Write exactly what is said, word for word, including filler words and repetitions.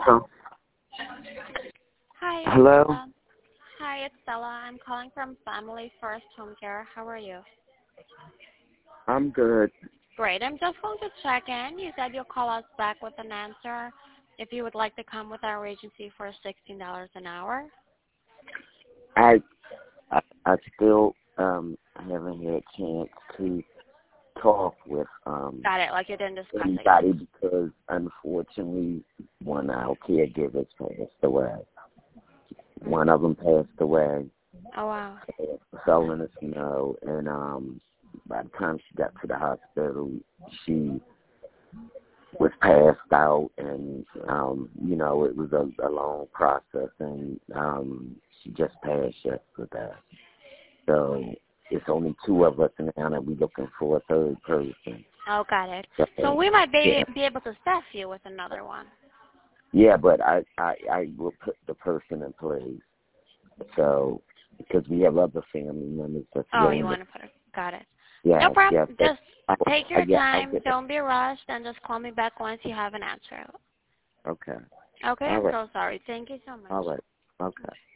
Oh, Hi, it's hello. Stella. Hi, it's Stella. I'm calling from Family First Home Care. How are you? I'm good. Great. I'm just going to check in. You said you'll call us back with an answer if you would like to come with our agency for sixteen dollars an hour. I I, I still um haven't had a chance to talk with um Got it. Like you didn't discuss it yet. anybody because unfortunately one of our caregivers passed away. One of them passed away, Oh, wow. fell in the snow, and um by the time she got to the hospital, she was passed out, and um, you know, it was a, a long process, and um, she just passed yesterday. So it's only two of us now that we're looking for a third person. Oh, got it. So, So we might be yeah, be able to staff you with another one. yeah, but I, I, I will put the person in place. So because we have other family members that's Oh, you willing to, want to put it. Got it. yeah, No problem. yeah, but Just I, take I your get, I'll time. get it. Don't be rushed, and just call me back once you have an answer. Okay, Okay, all I'm right, so sorry. Thank you so much. all right, okay.